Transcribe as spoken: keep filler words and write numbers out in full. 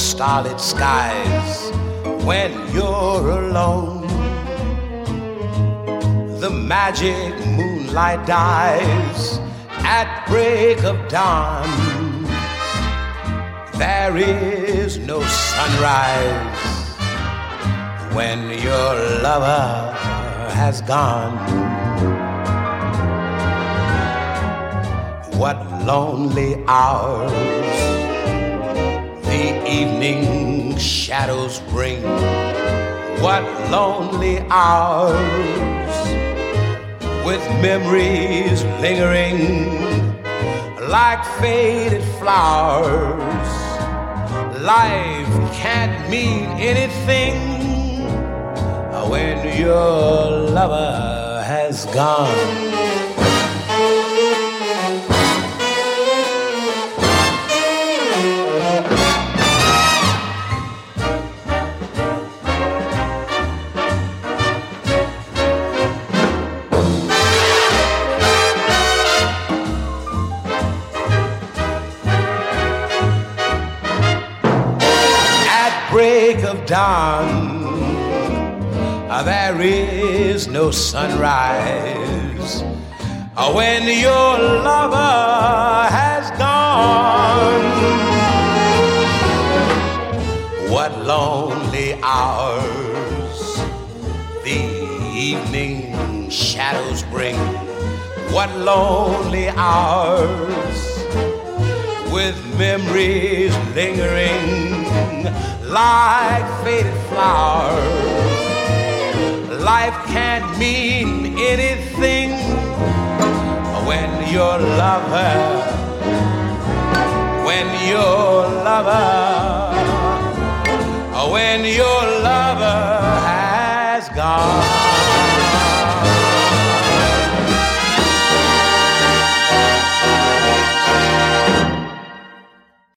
starlit skies when you're alone. The magic moonlight dies at break of dawn. There is no sunrise when your lover has gone. What lonely hours the evening shadows bring. What lonely hours with memories lingering like faded flowers. Life can't mean anything when your lover has gone. Break of dawn, there is no sunrise when your lover has gone. What lonely hours the evening shadows bring. What lonely hours with memories lingering like faded flowers. Life can't mean anything when your lover, when your lover